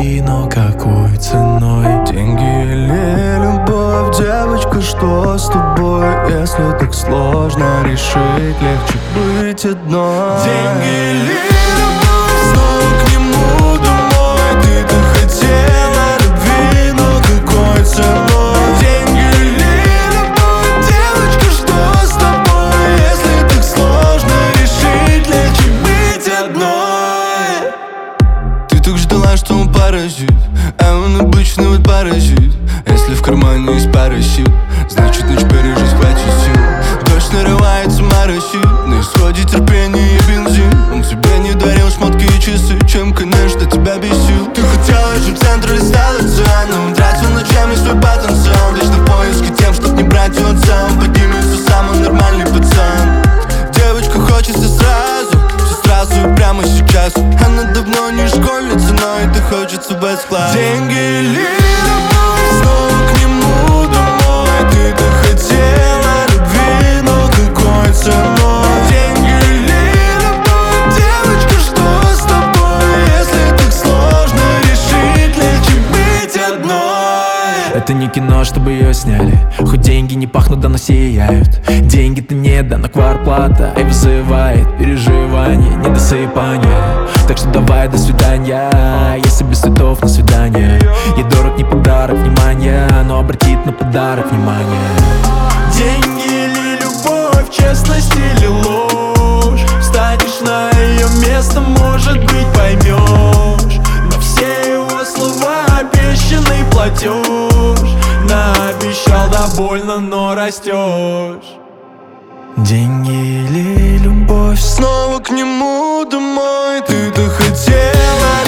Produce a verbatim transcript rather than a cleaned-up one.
любви, но какой ценой? Деньги или любовь, девочка, что с тобой? Если так сложно решить, легче быть одной. Деньги или любовь, снова к нему домой. Ты-то хотела любви, но какой ценой? Деньги или любовь, девочка, что с тобой? Если так сложно решить, легче быть одной. Ты так ждала, что он паразит, а он обычный вот паразит. Если в кармане есть парашют, значит ночь пережить хватит сил. Дождь нарывается, моросит, на исходе терпения и бензин. Он тебе не дарил шмотки и часы, чем, конечно, тебя бесил. Ты хотела жить в центре, листала цену, он тратил ночами свой потенциал, вечно в поиске тем, чтоб не брать у отца. Он поднимется, самый нормальный пацан. Девочка хочется сразу, все сразу и прямо сейчас. Она давно не школьница, но это хочется без класса. Деньги или любовь, снова к нему домой. Ты-то хотела любви, но какой ценой? Деньги или любовь, девочка, что с тобой? Если так сложно решить, легче быть одной. это не кино, чтобы ее сняли. Хоть деньги не пахнут, да но сияют. Деньги-то не да, но квартплата и вызывает переживание, недосыпание. Так что давай, до свидания. Если без цветов на свидание. Ей дорог не подарок, внимание, но обратит на подарок внимание. Деньги или любовь, честность или ложь? Встанешь на ее место, может быть, поймешь. На все его слова обещанный платеж. Наобещал, да больно, но растешь. Деньги или любовь, снова к нему домой. Ты-то хотела